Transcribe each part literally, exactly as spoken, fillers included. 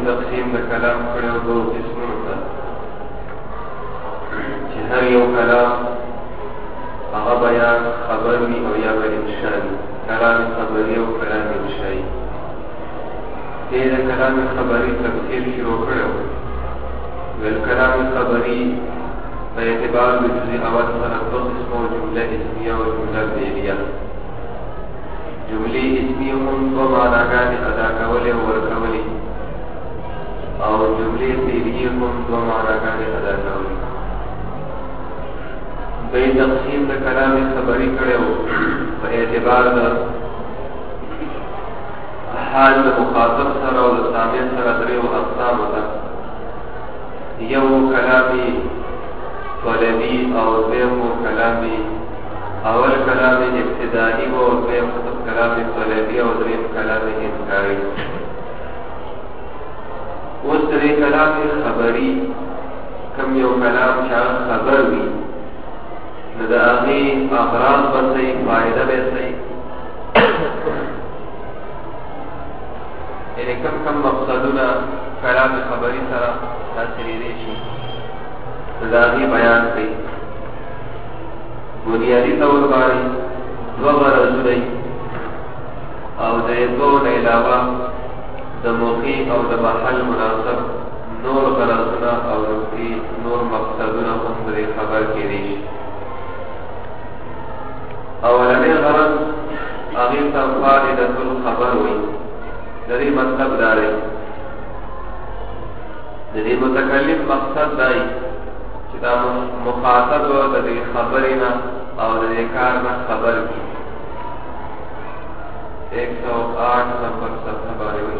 تقسیم د کلام کړو دو قسمونو ته چې هر یو کلام هغه بیان خبر وي او یا بل انشاء وي. کلام خبري او کلام انشائي. دې د کلام خبري تفسیر شروع کړو. ول کلام خبري په اعتبار د جزء اول سره دو قسمه جمله اسمیه او جمله فعلیه. جمله اسمیه هم په معناګانې ادا کولې او ورکولې او جمله فعلیه هم په معناګانې ادا کولې. به تقسیم د کلام خبري کړو په اعتبار د حال د مخاطب سره او د سامع سره درې اقسام ده. یو کلامي طلبي او دویم کلامي اول کلامي ابتدائي او دویم کلامي طلبي او دریم کلامي انکاري. اوس درې کلامي خبري کم یو کلام چې خبر وي نو د هغې اغراض به صحیح، فائده به صحیح، یعنې کم کم مقصدونه کلام خبري سره حاصلېدی شي نو د هغې بیان کوي. بنیادي طور باندې دوه غرضونه وي او د دوو نه علاوه د موقع او د محل مناسب نور غرضونه او نقطې نور مقصدونه هم د دې خبر کېدی شي. اولنی غرض هغې ته فائدة الخبر وایي. د دې مطلب دا دی د دې متکلم مقصد دا وي چې دا مخاطب د دې خبرې نه او د دې کار نه خبر کړي. ایک سو آٹھ نمبر صفحه باندې وایي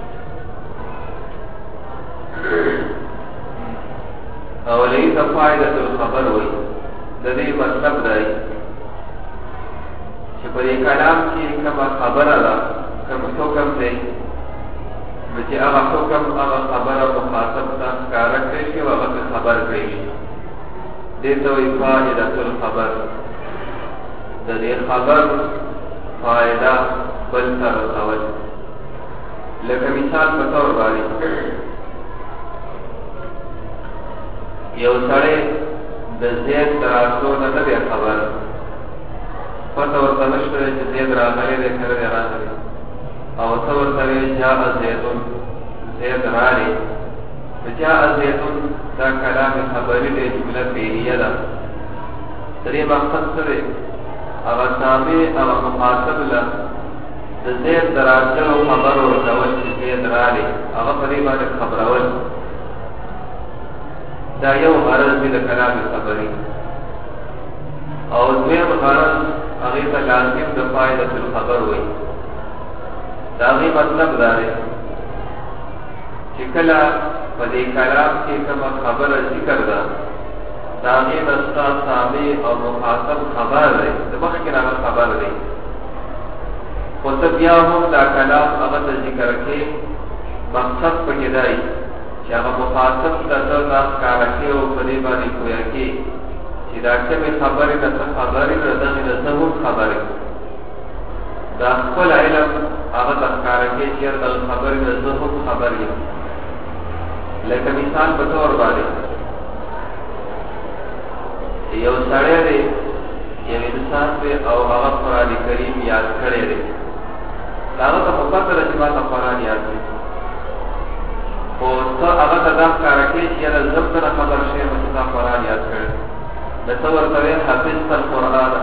اولنی ته فائدة الخبر وایي. د دې مطلب دا دی چې په دې کلام کې کومه خبره ده، کوم حکم دی نو چې هغه حکم هغه خبره مخاطب ته ښکاره کړی شي او هغه ته خبر کړی شي. دې ته وایي فائدة الخبر. د دې خبر فائده بل ته رسول. لکه مثال په طور باندې یو سړی د زید د راتلو نه نه دی خبر، پته ورته نشته چې زید راغلی دی که نه دی راغلی، او ته ورته وایې جاء زیدون، زید راغلی. نو جاء زیدون دا کلام خبري دی، جمله فعلیه ده. د دې مقصد څه دی؟ هغه سامع هغه مخاطب له د زید د راتلو خبر ورکول چې زید راغلی، هغه په دې باندې خبرول. دا یو غرض دی د کلام خبري. او دویم غرض هغې ته لازم د فائدة الخبر وایي. د هغې مطلب دا دی چې کله په دې کلام کې کومه خبره ذکر ده د هغې نه ستا سامع او مخاطب خبر دی، د مخکې نه هغه خبر دی، خو ته بیا هم دا کلام هغه ته ذکر کې مقصد پکې دی چې هغه مخاطب ته ته دا ښکاره کې او په دې باندې پویه کې چې دا کومې خبرې نه څه خبرې د دغې نه زه هم خبرې دا خپل علم هغه ته ښکاره کې چې د خبرې نه زه هم خبر یم. لکه مثال په طور باندې یو سړی دی، یو انسان دی او هغه قرآن کریم یاد کړی دی. هغه ته خو پته ده چې ما ته قرآن یاد دی، خو ته هغه ته دا ښکاره کې چې یاره زه به نه خبر شوی یم چې تا قرآن یاد کړی. نو ته ورته وایې حفظت القرآن،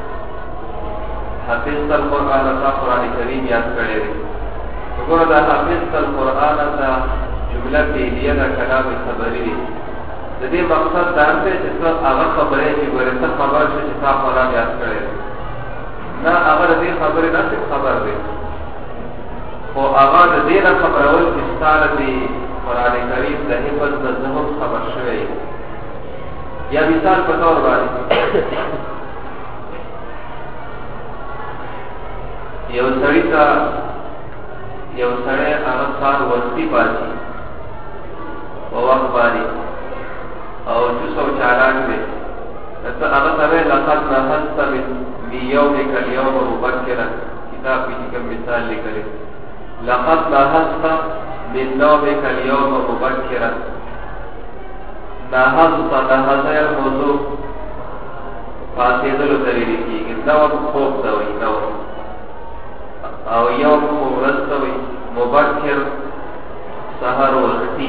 حفظت القرآن، تا قرآن کریم یاد کړی دی. وګوره دا حفظت القرآن دا جمله فعلیه ده، کلام خبري دی. د دې مقصد دا دی چې ته هغه خبرې چې ګورې ته خبر شې چې تا قرآن یاد کړی دی. نه هغه د دې خبرې نه صرف خبر دی، خو هغه د دې نه خبرول چې ستا د قرآن کریم د حفظ نه زه هم خبر شوی یم. یا مثال په طور باندې یو سړی ته یو سړی هغه سهار وختي پاڅي په وخت باندې او چوس او چالاک دی. ته هغه ته وایې لقد نهضت من یومک الیوم مبکرا، کتاب کې کوم مثال لیکلی لقد نهضت من نومك اليوم مبكرا نهضت نهض الموضوع فاسدلو تویل کیږي نوم خوب دوی نوم او یوم ورځ دوی مبکر سحر وختي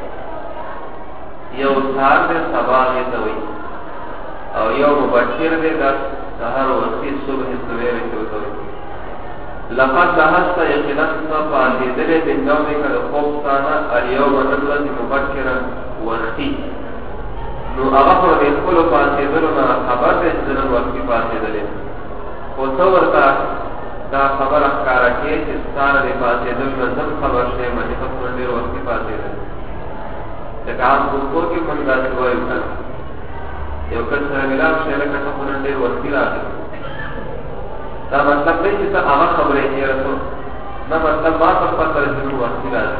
یو سحر دې سبا دوی او یو مبکر دې د سحر وختي صبح سویره کوي لقد لحظت یقینا فاسدل بالنوم کله خوب ثانا اليوم نزلت مبکرا وختي نو هغه پر دې خپل فاسدلو نه خبر دې ځنن وختي فاسدل او څو ورته دا خبر ښکارا کې چې ستاره دې فاسدل نه ځم خبر شي مې په خپل ډیر وختي فاسدل دا عام کو کې من دا وایو کنه یو کله سره ملاب شي لکه په خپل ډیر وختي راځي دا مطلب دی چې هغه خبرې یې رسول نو مطلب ما په خپل ډیر وختي راځي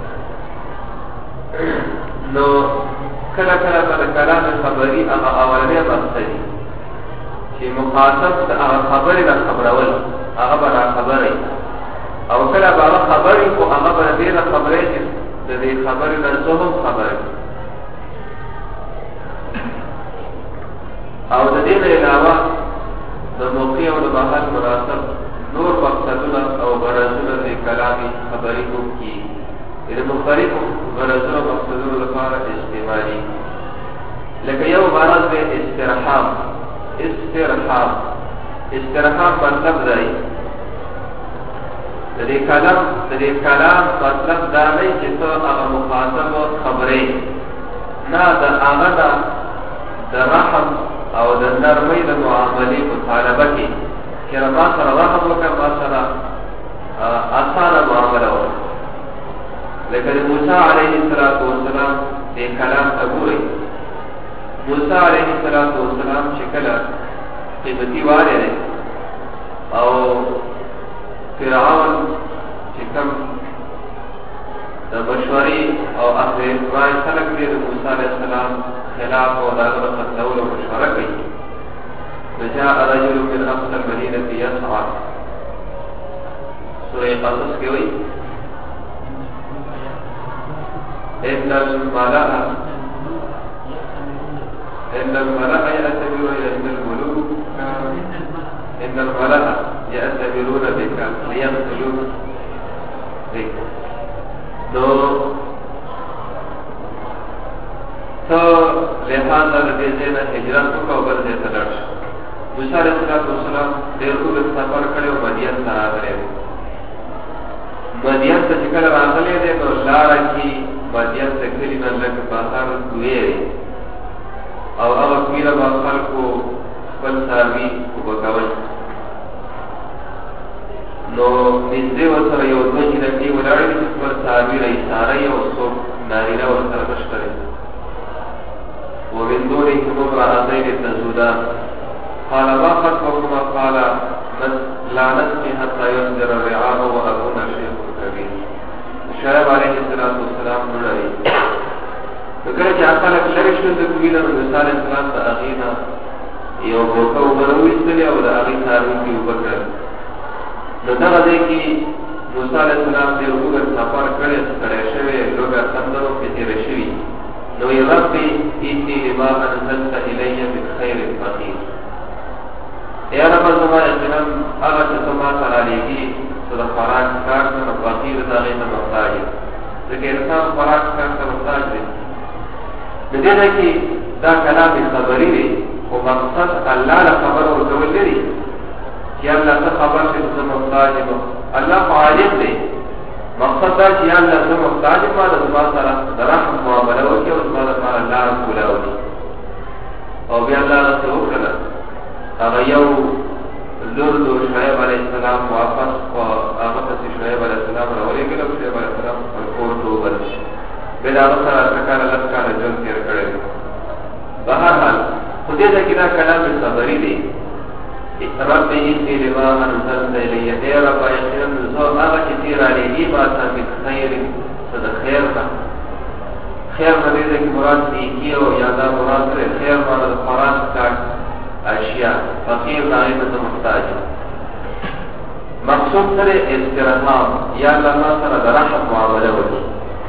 نو کله کله په کلام خبري هغه اولنې مقصدی چې مخاطب د هغه خبرې د خبرول هغه به خبرې او کله به هغه خبرې او هغه به دې خبرې چې د دې خبرې نه څه خبرې او د دې نه علاوه د موقع او د محل مناسب نور مقصدونه او غرضونه د کلامي خبرې کوي د مختلفو غرضونو مقصدونو لپاره استعمالي لکه یو غرض دی استرحام استرحام استرحام مطلب دی د دې کلام د دې کلام مطلب دا دی چې ته هغه مخاطب خبرې نه د هغه د رحم او د نرمۍ د معاملې مطالبه کې چې ما سره رحم وکړه ما سره اسانه معامله وکړه لکه موسی علیه السلام دې کلام ته ګوري موسی علیه السلام چې کله قیمتي واره او فرعون چې کوم د مشورې او اخر رای خلک دې موسی علیه السلام خلاف او دغه قتلولو مشوره کوي وجاء رجل من اقصى المدينه يسعى سورة قصص کې وایي إن الملأ إن الملأ يأتمرون إن الملوك إن الملأ يأتمرون بك ليقتلوك بك دو تو لہذا دې نه هجرت وکاو بل دې ته لاړ موسی علیه السلام ډېر وخت سفر کړو مدین ته راغلی مدین ته چې کله راغلی دی نو لار کې مدین ته کلی نه لکه بازار کوی او هغه کویله با خلکو خپل ساروي وبکول نو نږدې ورسره یو دوه چې دې ولاړې چې خپل ساروي رئیس ساره یو څوک نارینه ورسره مشکړي ومن دونهم امرأتين تزودان قال ما خطبكما قال لا نسقي حتى يصدر الرعاء وأبونا شيخ كبير شعیب علیه السلام نړۍ کله چې خلک لري شو د کویله نو موسی علیه السلام ته اغینا یو بوکو ورويستل او د اغی سارو کې وکړ نو دا د کې موسی علیه السلام د وګړ سفر کړی ستړی شوی لوګه څنګه په تیر شوی نو ی ربي انی لما انزلت الی من خیر فقیر یا رب زما اسلام هغه چې ما سره لګي سره خوراک کار نه فقیر دا غیته محتاج ځکه انسان خوراک کار ته محتاج دی د دې نه کې دا کلام خبري دی او مقصد الله له خبر ورکول دی چې الله ته خبر شي چې محتاج دی الله عالم دی مقصد دا چې الله ته محتاج ما د زما سره درحم معامله وکړي او زما سره الله کولاوي او بیا الله ته وکړه هغه یو لور دو شعیب علیه السلام واپس او هغه ته شعیب علیه السلام راولېږل او شعیب علیه السلام په کور ته وګرځي بلا سره څنګه لکه ژوند تیر کړی بهرحال خو دې ځکه دا کلام صبري دی رب انی لما انزلت الی ای رب یقینا زو هغه چې تیر علیه ما ته خیر صد خیر کا خیر دې کې مراد دی کیو یا دا مراد خیر مراد قرآن کا اشیاء فقیر دائمت محتاج مقصود سره استرحام یا الله سره د رحم معامله وکړي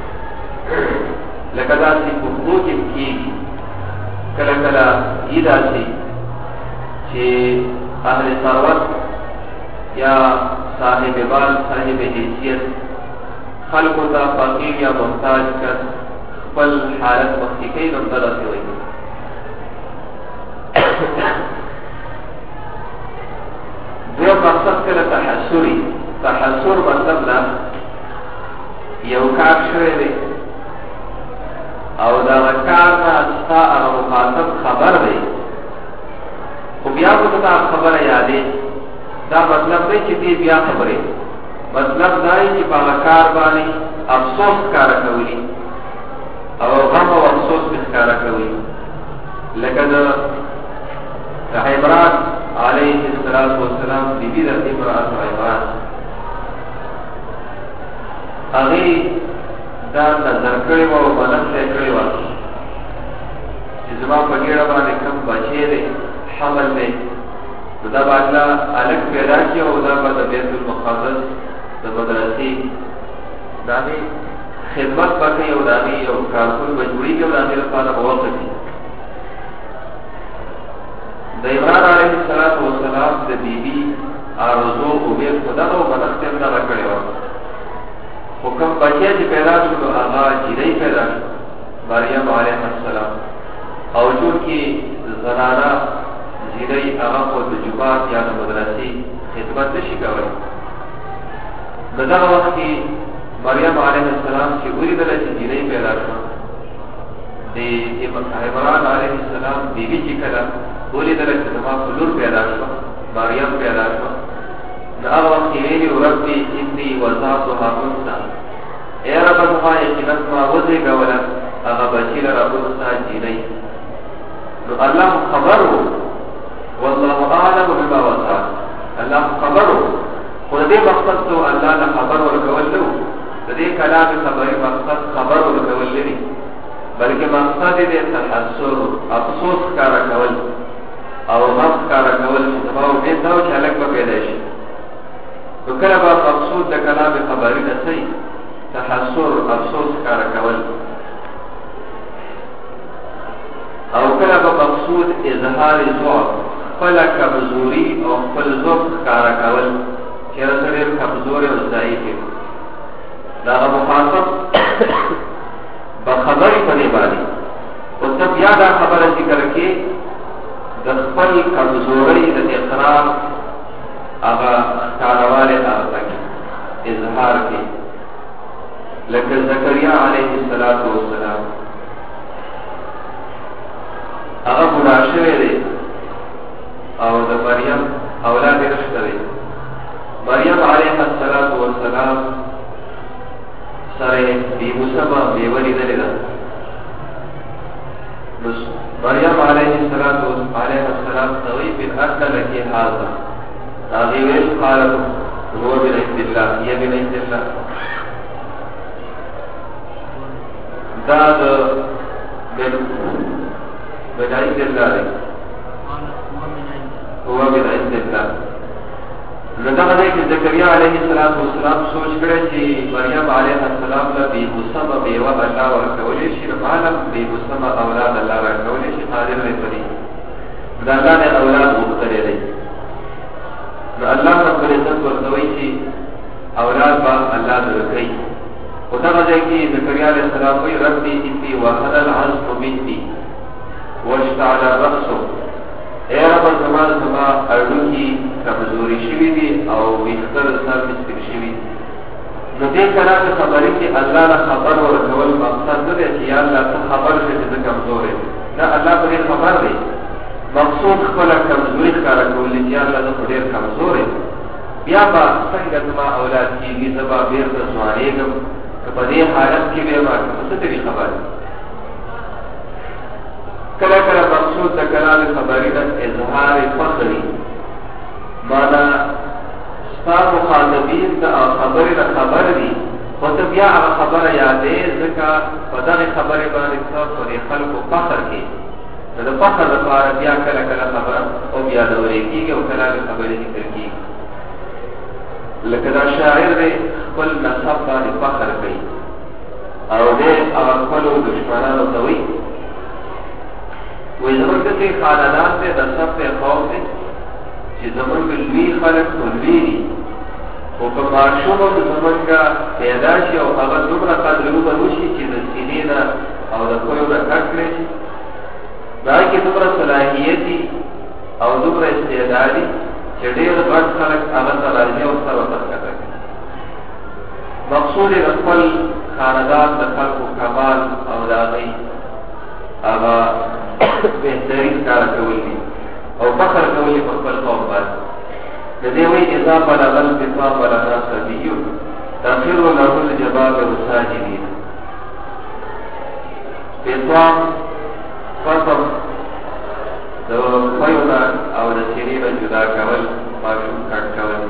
لکه داسې په خدو کې کېږي کله کله یې داسې چې اهل ثروت یا صاحب بال صاحب حیثیت خلقو ته فقیر یا محتاج کس خپل حالت مخکې کوي نو دغسې وایي دیو مقصد کله تحسری تحسر مطلب دا یو کار شوی دی او دا کار نه ستا هغه مخاطب خبر دی خو بیا خو ته خبره یادې دا مطلب دی چې دې بیا خبرې مطلب دا دی چې په هغه کار باندې افسوس ښکاره کوي او غم او افسوس مې ښکاره کوي لکه د عمران علیه السلام بیبي د امرأة عمران هغې دا نظر کړې وه او منښت یې کړې وه چې زما په ګېډه باندې کوم بچی دی حمل دی نو دا به الله هلک پیدا کړي او دا به د بیت المقدس د مدرسې د هغې خدمت به کوي او د هغې یو کارکون به جوړېږي او د هغې لپاره به وقف وي د عمران علیه السلام د بیبي آرزو امید خو دغه و منښت یې هم دغه کړې وه خو کوم بچی چې پیدا شو نو هغه جیرۍ پیدا شو مریم علیه السلام او چونکې زنانه جیرۍ هغه خو د جومات یا د مدرسې خدمت نه شي کولی د دغه وخت کې مریم علیه السلام چې ولیدله چې جیرۍ پیدا شوه د عمران علیه السلام بیبي چې کله ولیدله چې زما په لور پیدا شوه مریم پیدا شوه نو هغه وخت کې ویلي ربي اني وضعتها انثى ای رب زما یقینا ما وزېږوله هغه بچي لره انثى جینۍ نو الله خبر و والله اعلم بما وضعت الله خبر و خو د دې مقصد ته الله نه خبر ورکول نه و د دې کلام خبري مقصد خبر ورکول نه دي بلکې مقصد یې تحسر افسوس ښکاره کول او غم ښکاره کول چې زما امید دا و چې هلک به پیدا شي نو کله به مقصود د کلام خبري نه صحیح تحسر افسوس ښکاره کول او کله به مقصود اظهار ضعف خپله کمزوري او خپل ضعف ښکاره کول چې هغه ډېر کمزوری او ضعیف یم د هغه مخاطب به خبرې په دې باندې خو ته بیا دا خبره ذکر کړې د خپل کمزورۍ د اقرار هغه ښکاروالی هغه کوي اظهار کوي لکه زکریا علیه السلام هغه بوډا شوی دی او د مریم اولاد یې نشته دی مریم علیه السلام سره بیموسمه میوه لیدلې ده مریم علیه السلام ته وایي من أن لك هذا هغې ویل قالت هو من عند الله هي من عند الله دا د من من عند الله دی هو من عند الله نو دغه ځای کې زکریا علیه السلام سوچ کړی چې مریم علیه السلام له بېموسمه میوه الله ورکولی شي نو معلم بېموسمه اولاد الله ورکولی شي قادر دی په دې د الله نه اولاد غوښتلی دی نو الله رب العزت ورته وایي چې اولاد به الله درکوي خو دغه ځای کې زکریا علیه السلام وایي ربي اني وهن العظم مني واشتعل الرأس ای رب زما زما اړوکي کمزوري شوي دي او ویښته د سر مې سپین شوي دي نو دې کلام خبرې کې الله نه خبر ورکول مقصد نه دی چې یا الله ته خبر شې چې زه کمزور یم نه الله په دې خبر دی مقصود خپله کمزوري ښکاره کول دي چې یا الله زه خو ډېر کمزور یم بیا به څنګه زما اولاد کېږي زه به بېرته ځوانېږم که په دې حالت کې به یم که په څه طریقه باندې کله کله مقصود د کلام خبري نه اظهار فخري مانا ستا مخاطبین د خبرې نه خبر دي خو ته بیا هغه خبره یادې ځکه په دغې خبرې باندې ته په دې خلکو فخر کوي نو د فخر لپاره بیا کله کله خبره او بیا دورې کېږي او کلام خبرې ذکر کېږي لکه دا شاعر دی خپل نسب باندې فخر کوي او دی هغه خپلو دشمنانو ته وایي وایي زمونږ داسې خاندان دی نسب دی قوم دی چې زمونږ لوی خلک نو لوی دي خو که ماشوم هم زمونږ پیدا شي او هغه دومره قدرونه وشي چې د سینې نه او د خویو نه کټ کړی شي دا کې دومره صلاحیت دي او دومره استعداد دي چې ډېر غټ خلک هغه ته راځي او سر ورته ښکته کوي. مقصود یې د خپل خاندان د خلکو کمال او د هغوی هغه بهترین کار کول دي او فخر کول دي په خپل قوم باندې. د دې وایي اذا بلغ الفطام لنا صبي تخر له الجبابر ساجدين. فطام فطم د خویو نه او د سینې نه جدا کول ماشوم کټ کول.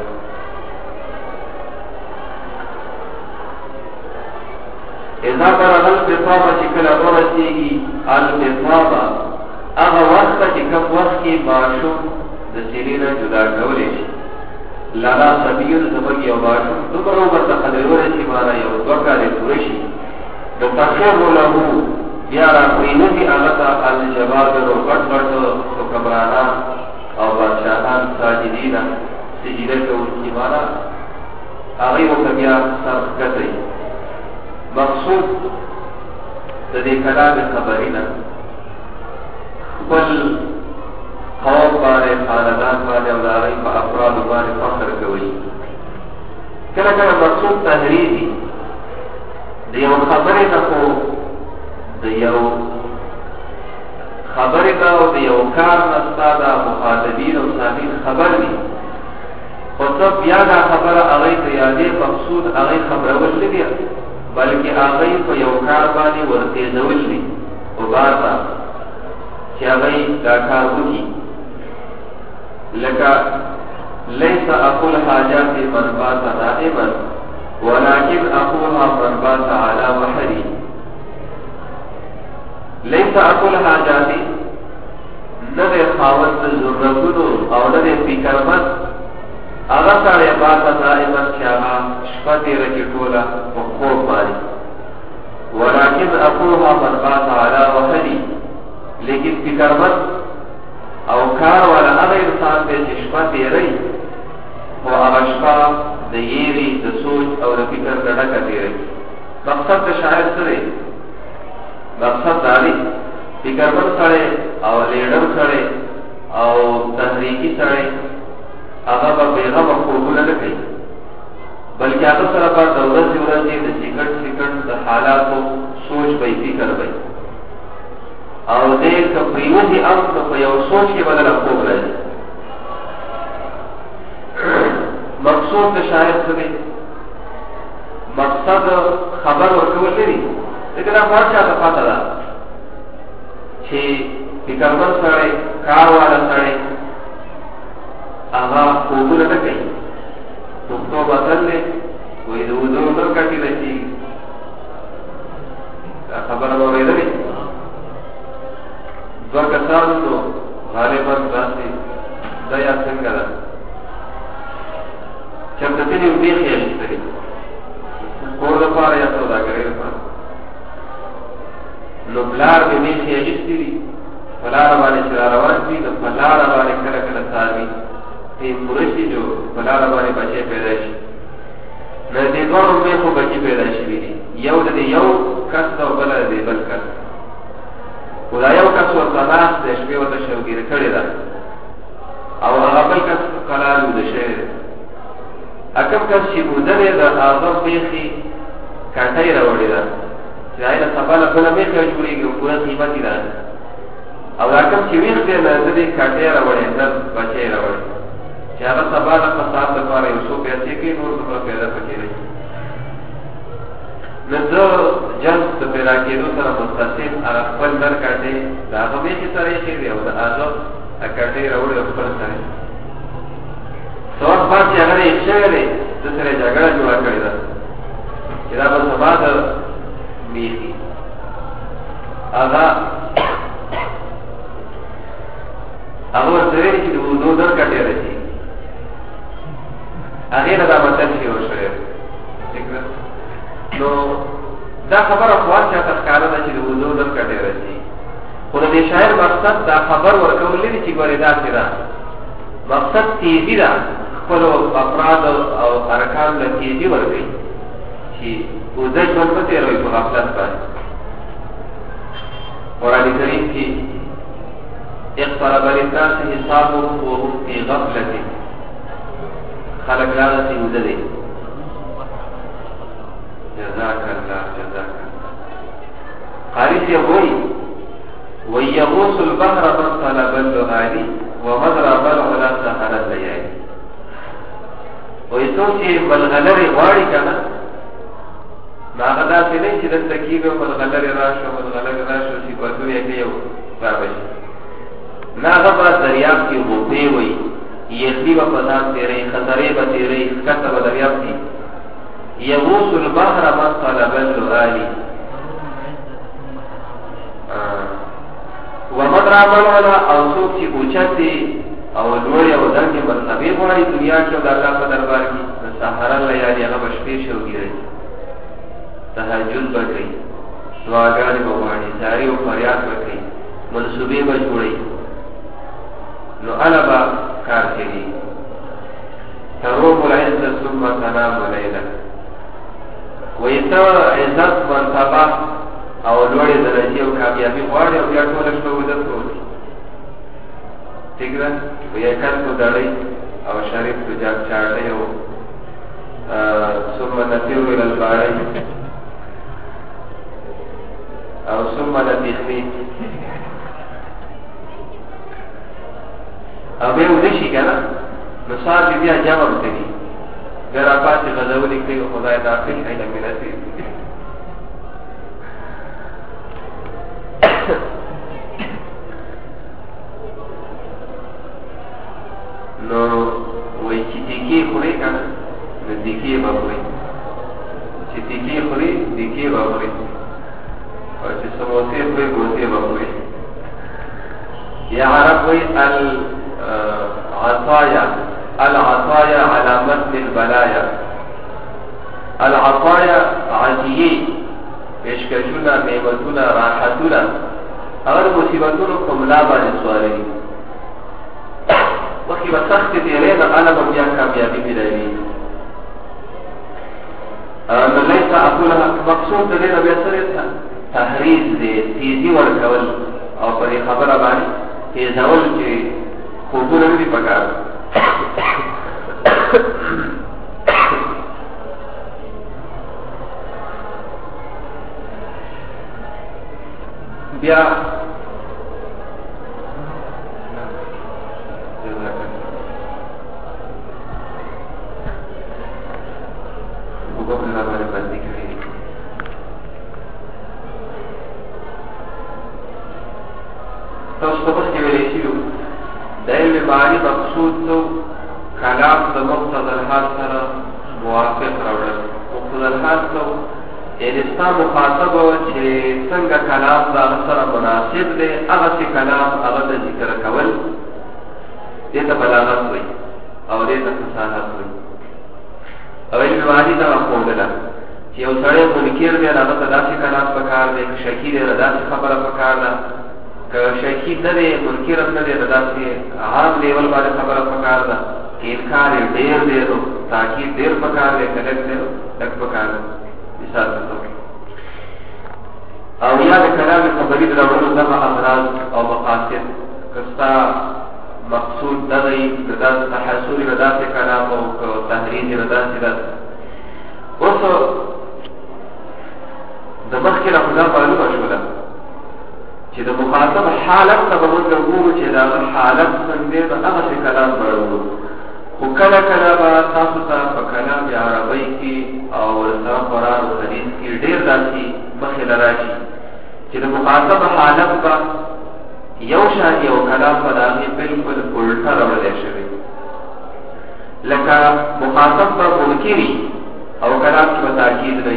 اذا بلغ الفطام چې کله ورسېږي الفطام هغه وخت چې کوم وخت کې ماشوم د سینې نه جدا کولی شي لنا صبیون زموږ یو ماشوم دومره ورته قدر ورسي مانا یو دوه کالې پوره شي نو تخر له بیا راپرېنځي هغه ته الجبابرو غټ غټ حکمرانان او بادشاهان ساجدینه سجده کوونکي مانا هغوی ورته بیا سر ښکته. مقصود د دې کلام خبرې نه خپل قوم باندې خاندان باندې او د هغوی په افرادو باندې فخر کوي. کله کله مقصود تحریضي د یو خبرې نه خو د یو خبرې نه او د یو کار نه ستا د مخاطبین او سامعین خبر وي خو ته بیا دا خبره هغوی ته یادې مقصود هغوی خبرول نه دي بلکې هغوی په یو کار باندې ورتېزول دي غبار ته چې هغوی دا کار وکړي. لکه لیس اقول حاجات من بات نائما ولكن اقولها من بات على وحري. لیس اقول حاجاتی نه خاوند ضرورتونو او نه فکرمند هغه سړی بات نائما چې هغه شپه تېره کړي ټوله په خوب باندې ولكن اقولها من بات على وحري. لیکن فکرمند او کار والا هغه انسان دی چې شپه تېروي خو هغه شپه د یېرې د سوچ او د فکر نه ډکه تېروي. مقصد د شاعر څه دی؟ مقصد دا دی فکرمند سړی او لیډر سړی او تحریکي سړی هغه به بېغمه خوبونه نه کوي بلکې هغه سره به د ورځې ورځې د سیکنډ سیکنډ د حالاتو سوچ به فکر به او دې که پریوځي هم نو په یو سوچ کې بدله خوب راځي. مقصود د شاعر څه دی؟ مقصد خبر ورکول نه دي ځکه دا هر چا ته پته ده چې فکرمند سړی کار والا سړی هغه خوبونه نه کوي. پښتو متل دی وایي د اوزو نه کټي رسېږي. دا خبره به اورېدلې دوه کسانو نو غالبا داسې دا یا څنګه ده چې همدلته دې یو بیخي اخیستلي کور دپاره یا سوداګرۍ دپاره نو پلار مې بیخي اخیستي دي په لاره باندې چې را روان وي نو په لاره باندې کله کله څاروي ټیم پوره شي نو په لاره باندې بچی پیدا شي نو دې دواړو مې خو بچي پیدا شوي دي یو د دې یو کس ده او بله د دې بل کس خو دا یو کس ورته ناست دی شپې ورته شوګیرې کړې ده او هغه بل کس قلال وده شوی دی. کوم کس چې بودلې ده هغه بیخي کاټۍ راوړې ده چې هغې نه سبا نه بله میخې جوړېږي او پوره قیمت یې ده او دا کوم چې ویښ دی نه ده دې کاټۍ راوړې ده بچی یې راوړې چې هغه سبا نه فساد دپاره یو څو پیسې کوي نور دومره پیدا پکې دی. نو زه جنس د پیدا کېدو سره متصل هغه خپل نر کاټۍ د هغه میخې سره ایښې دی او د هغه کاټۍ راوړې او خپل سره څه وخت بعد چې هغه ایښ شوی دی ده سره یې جګړه جوړه کړې ده چې دا به سبا د میخي هغه هغه ورته ویلي چې د اوږدو نر کاټۍ رسېږي هغه دا متن شي وشوي ٹھیک نو دا خبره خواص چې تخکاره ده چې د وضو د کټه راځي خو د شاعر مقصد دا خبر ورکول لري چې ګورې دا کړه مقصد تیزی ده خپل افراد او ارکان له تیزی ورکړي چې وضو ژوند په تیروي په غفلت باندې قرآن کریم کې اقترب للناس حسابهم وهم في غفلة خلق لاغة وضو ده جزاك الله جزاك الله قارئ يقول ويغوص البحر من طلب اللغالي ومضرب العلا سهر الليالي ويسوچي ملغلر غواړي کنه ناغدا سینې چې د تکیبه ملغلر راشو ملغلر راشو چې په دوی کې یو راوځي ناغه په دریاب کې وته وي یخلی په پدان تیرې خطرې به تیرې کته په دریاب کې يغوص البحر من طلب اللغالي ومن رامل ولا او سوک چی اوچتی او لوری او درکی مرتبی غواری دنیا کی او در اللہ پا دربار کی سحران لیانی اغا بشپیر شو گیرئی تحجد بکی دعاگانی بغوانی ساری و فریاد بکی منصوبی بجوڑی نو علا با کار کری تروم العزت ثم تنام لیلہ ویتا عزت منصبہ او لوړې درجه او کامیابی غواړي او بیا ټول شپه ودت کوي ٹھیک ده ویا کار کو دړې او شریف تو جاګ چاړې او ثم نتیو الى الباري او ثم نتیخنی او به ودی شي کنه نو صاحب بیا جواب کوي ګرا پاتې غزولې کوي خدای داخل ایله ملتي نو وای چې دیکی خوري کنه نو دیکی به خوري چې دیکی خوري دیکی به خوري او چې سموسې خوري ګوتې به خوري یا عرب وای العطايا العطايا على متن البلايا العطايا عطیه پیشکشونه نعمتونه راحتونه اگر مصیبتونو کملا باندې سوالي وکی با سخت تیره نا علم بیا کامیابی ملائیوی نو لیسا اقولها مقصود دیر بیا سر تحریز دی تیزی ورکول او پر خبر بانی تیزول چه خوبون نمی پکار بیا مقصود تو کلام د مقتضى الحال سره موافق راوړل مقتضى الحال تو انسان مخاطب چې څنګه کلام دا سره مناسب دی هغه چې کلام هغه د ذکر کول دې ته بلاغت وایي او دې ته فصاحت وایي او علم واحد دا کومه چې یو سړی منکر دی هغه ته داسې کلام پکار دی شکی دی داسې خبره پکار ده که شکی نه دی منکر نه دی داسې عام لیول باندې خبره پکار ده انکار ډیر دی نو تاکید ډیر پکار دی کله دی لک پکار دی مثال او یا د کلام خبرې د راوړلو دغه اغراض او مقاصد کستا مقصود دغه د تحصیل د داسې کلام او تحریر د داسې د اوس د مخکې را خدا معلومه شوله چې د مخاطب حالت ته موږ وګورو چې دا حالت څنګه د هغه کلام برابر خو کله کله به تاسو ته په کلام عربی کې او سره قرآن او حدیث کې ډېر داسې مخې راشي چې د مخاطب حالت به یو شان یو کلام په دغه بالکل الټا راوړل شوی لکه مخاطب به منکری او کلام کې به تاکید دی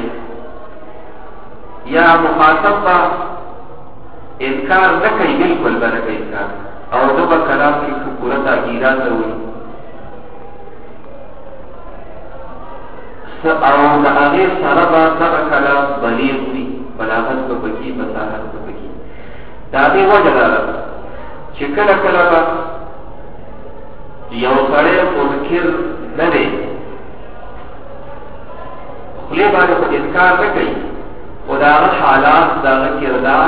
یا مخاطب به انکار نه کوي بالکل به نه کوي انکار او دغه کلام کې پوره تاکیدات وروي او د هغې سره به دغه کلام بلیغ وي، بلاغت به پکې، فصاحت به پکې. د هغې وجه دا ده چې کله کله به یو سړی منکر نه دی، خولې باندې خو انکار نه کوي، خو د هغه حالات، د هغه کردار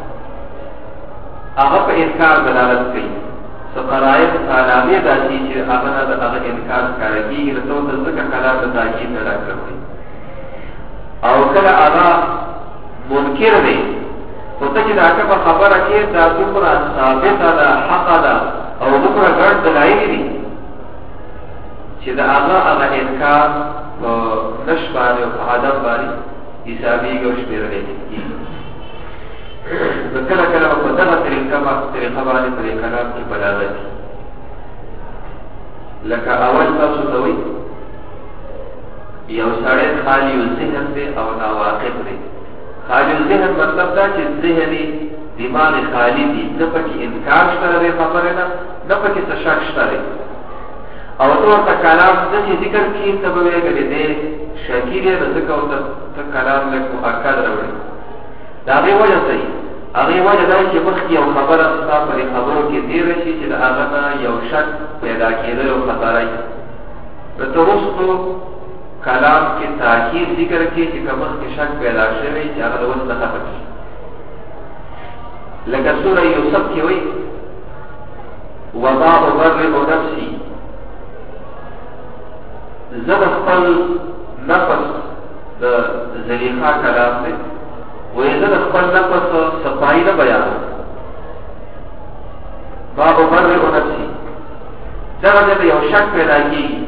هغه په انکار دلالت کوي. څه قرایط علامې داسې چې هغه نه د هغه انکار ښکاره کېږي، د ته ورته ځکه کلام د تاکید نه راکړی. او کله هغه منکر دی، خو ته چې دا کومه خبره کې دا دومره ثابته ده، حقه ده او دومره ګڼ دلایل دي چې د هغه هغه انکار په نش باندې او په عدم باندې حسابېږي او شمېرلی کېږي. نو کله کله په دغه طریقه باندې په دې کلام کې بلاغت وي. لکه اول تاسو ته وایي یو سړی خالي الذهن دی او ناواقف دی. خالي الذهن مطلب دا چې ذهن دماغ خالي دي، نه پکې انکار شته دی خبرې نه، نه پکې څه شک شته دی. او ته ورته کلام داسې ذکر کړي ته به وایې که دی شکي دی، نو ځکه ورته ته کلام لږ مؤکد راوړي. د هغې وجه څه وي؟ هغې وجه دا چې مخکې یو خبره ستا په دې خبرو کې تېره شي چې د هغه نه یو شک پیدا کېدل او خطره وي. نو ته وروستو کلام کې تاکید ذکر کړي چې که مخکې شک پیدا شوی چې هغه د اوس نه ختم شي. لکه سوره یوسف کې وایي وما ابرئ نفسي، زه د خپل نفس د زلیخا کلام دی وایي زه د خپل نفس صفایي نه بیانوم. ما ابرئ نفسي دغه ځای ته یو شک پیدا کېږي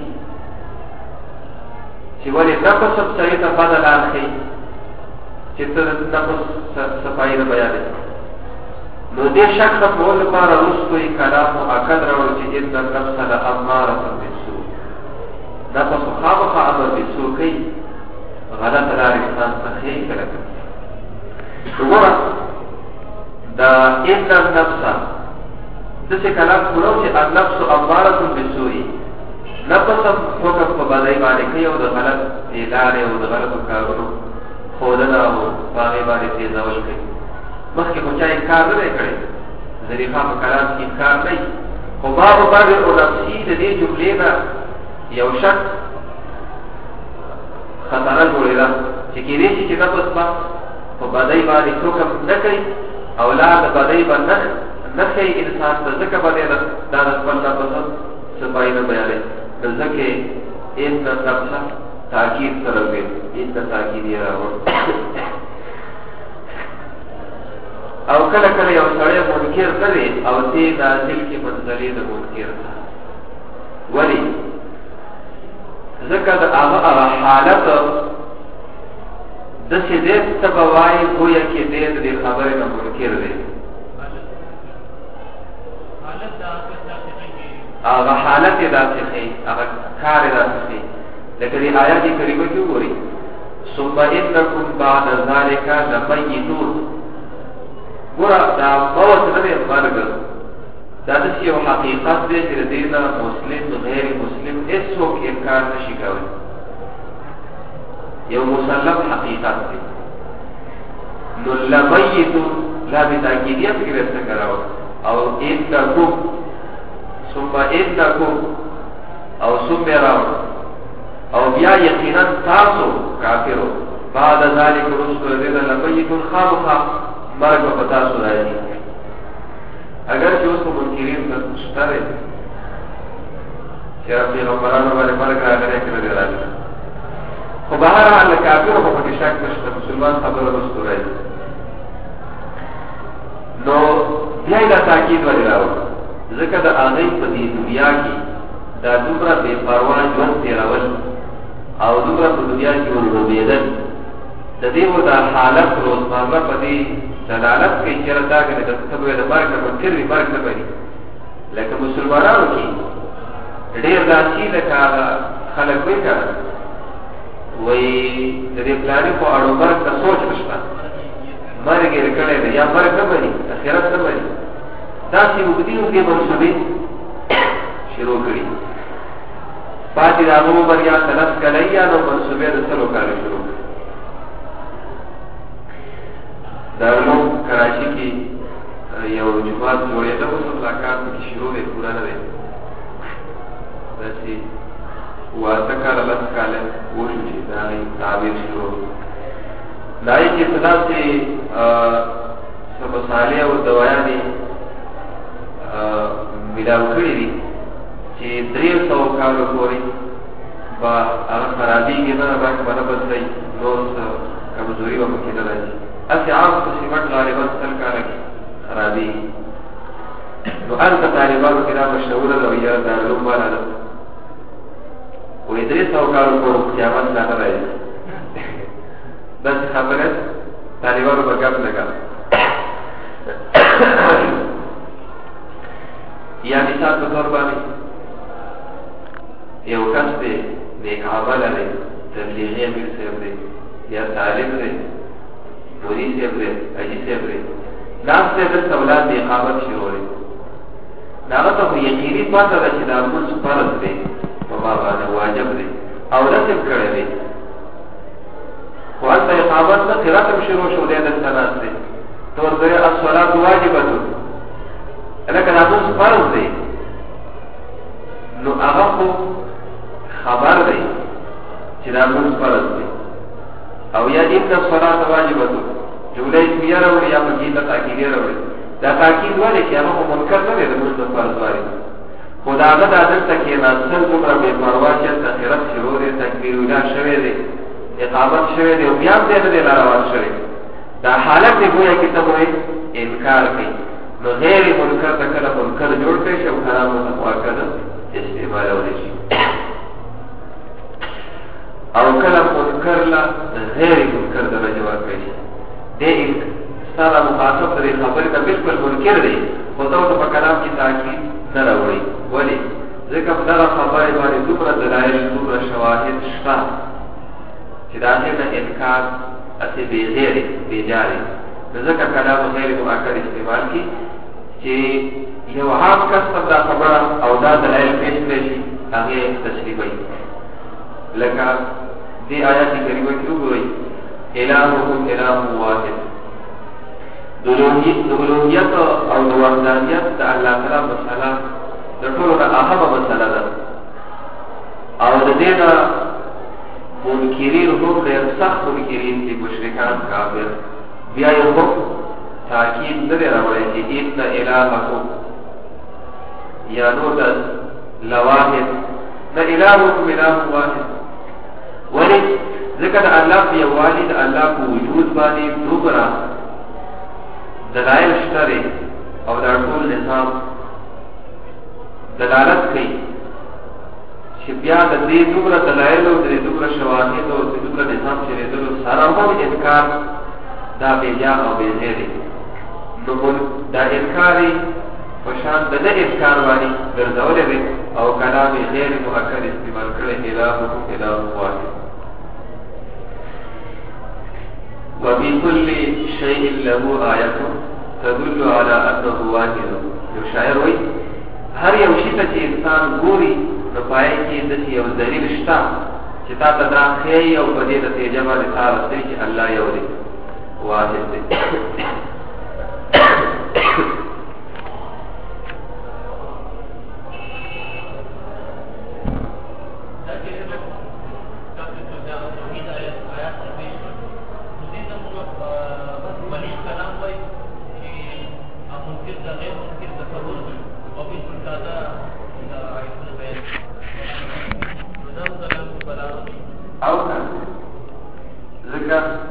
چې ولې نفس سړي ته بده لار ښیي چې ته د نفس صفایي نه بیانوې. نو دې شک ختمولو لپاره وروستو یې کلام مؤکد راوړو چې ان النفس لاماره بالسوء، نفس خامخا امر بالسوء کوي، غلطه لار انسان ته ښیي کله کله. وګوره دا ان النفس داسې کلام کولو چې النفس اماره بالسوء، نفس حکم په بدۍ باندې کوي او د غلط لارې او د غلطو کارونو ښودنه او په هغې باندې تېزول کوي. مخکې خو چا انکار نه دی کړی، ظریفه په کلام کې انکار نه وي، خو ما ابرئ نفسي د دې جملې نه یو شک خطره جوړېده چې کېدای شي چې نفس به په بدۍ باندې حکم نه کوي او لا د بدۍ به نه ښیي انسان ته، ځکه به دی دا د خپل نفس صفایي نه بیانوي. نو ځکه ان النفس تاکید سره ویل، ان تاکید یې راوړ. او کله کله یو سړی منکر نه دی او دې نازل کې منزلې د منکر ده. ولې؟ ځکه د هغه هغه حالت داسې دی ته به وایي گویا کې دی د دې خبرې نه منکر دی. هغه حالت یې داسې ښیي، هغه کار یې داسې ښیي. لکه دې آیات کریمه کې وګورئ ثم انکم بعد ذلک لمیتون. ګوره دا موت نه دی، مرګ دا داسې یو حقیقت دی چې د دې نه مسلم غیر مسلم هېڅوک انکار نه شي کولی، یو مسلم حقیقت دی. نو لمیتون لا بتاکیدیه پکې ورته راوړه او انکم ثم انکم او ثم راوړه او بیا یقینا تاسو کافرو بعد ذلک رسول دې نه لمیتون خامخا مرګ په تاسو راځي. اگر چې اوس په منکرین ته شته دی چې پیغمبرانو باندې مرګ راغلی که نه دی راغلی، خو بهرحال له کافرو خو پکې شک نشته، مسلمان خبره رسو راځي. نو بیا یې دا تاکید ولې راوړ؟ ځکه د هغوی په دې دنیا کې دا دومره بې پروا ژوند تېرول او دومره په دنیا کې ورلوبېدل، د دې و دا حالت روزمره په دې دلالت کوي چې دا کنه ته به د مرګ نه منکر وي، مرګ نه بری. لکه مسلمانانو کې ډېر داسې لکه خلک وایي که وایي د دې پلانې خو اړو مرګ ته سوچ نشته، مرګ یې کړی دی یا مرګ نه بری، اخرت نه بری. داسې اوږدې اوږدې منصوبې شروع کړي. پاتې د هغه عمر یا ثلاث کاله یا نو منصوبې د سلو کالو شروع دارالعلوم کراچي کې یو جومات جوړېده، اوس هم لا کار پکې شروع دی، پوره نه دی. داسې اووه اته کاله لس کاله وشو چې د هغې تعمیر شروع. د هغې کې څه داسې څه مصالې او دوایانې میلاو کړي دي چې درې سوه کالو پورې به هغه خرابېږي نه، باید به نه بدلوي، نور څه کمزوري به پکې نه راځي. هسې عام په سیمټ غالبا سل کاله کې خرابېږي. نو هلته طالبانو کې دا مشهوره ده، وایي یاره دارالعلوم والا ده، وایي درې سوه کالو پورې قیامت لا نه راځي. داسې خبره طالبانو به ګپ نه کوي. یا مثال په طور باندې یو کس دی نیک عمله دی، تبلیغي امیر صاحب دی یا طالب دی، مولي صاحب دی، حاجي صاحب دی، ناست دی دلته اولاد د اقامت شروع دی. د هغه ته خو یقیني پته ده چې دا لمونځ فرض دی، په ما باندې واجب دی، اولاد یې کړی دی، خو هلته اقامت نه قرات هم شروع شو، دی دلته ناست دی، ته ورته وایې الصلاة واجبه لکه دا لمونځ فرض دی. نو هغه خو خبر دی چې دا لمونځ فرض دی، او یا ان الصلاة واجبه جمله اسمیه راوړي یا په کې ته تاکیدیه راوړي. دا تاکید ولې چې هغه خو منکر نه دی د لمونځ فرض واري، خو د هغه دا دلته کېناستل دومره بې پروا چې هلته قرات شروع دی، تکبیر اوله شوی دی، اقامت شوی دی، او بیا هم دی نه دی راروان شوی. دا حالت دی گویا کې ته وایي انکار کوي. نو غیر منکر ته کله منکر جوړ کړی شي او حرامو ته مؤکده استعمالولی شي، او کله منکر له غیر منکر درجه ورکړی شي. دې سره مخاطب دې خبرې ته بالکل منکر دی، خو ته ورته په کلام کې تاکید نه راوړي. ولې؟ ځکه په دغه خبرې باندې دومره دلایل، دومره شواهد شته چې د هغې نه انکار هسې بې غیرې بې جارې. نو ځکه کلام غیر مؤکد استعمال کړي چې یو عام کس ته دا خبره او دا دلایل پیش کړی شي، هغې تشریحوي. لکه دې آیات کریمه کې وګورئ، الهکم اله واحد. د الوهیت او د وحدانیت د الله تعالی مسله د ټولو نه اهمه مسله ده، او د دې نه منکرین هم ډېر سخت منکرین دي، مشرکان کافر. بیا یې خو تاکید نه دی راوړی چې ان الهکم یا نور د لواحد، د الهکم اله واحد. ولې؟ ځکه د الله په یووالي، د الله په وجود باندې دومره دلایل شته دی، او دا ټول نظام دلالت کوي چې بیا د دې دومره دلایلو، د دې دومره شواهدو، د دومره نظام چلېدلو سره هم انکار دا بېجا او بېځای دی. نو دا انکار یې په شان د نه انکار باندې ګرځولی دی، او کلام یې غیر مؤکد استعمال کړی، الهکم اله واحد. وبكل شيء له آیة تدل على انه واحد. یو شاعر وایي هر یو شي ته چې انسان ګوري نو په هغې کې داسې یو دلیل شته چې تا ته دا ښیي، او په دې نتیجه باندې تا رسوي چې الله یو دی، واحد دی. او ځکه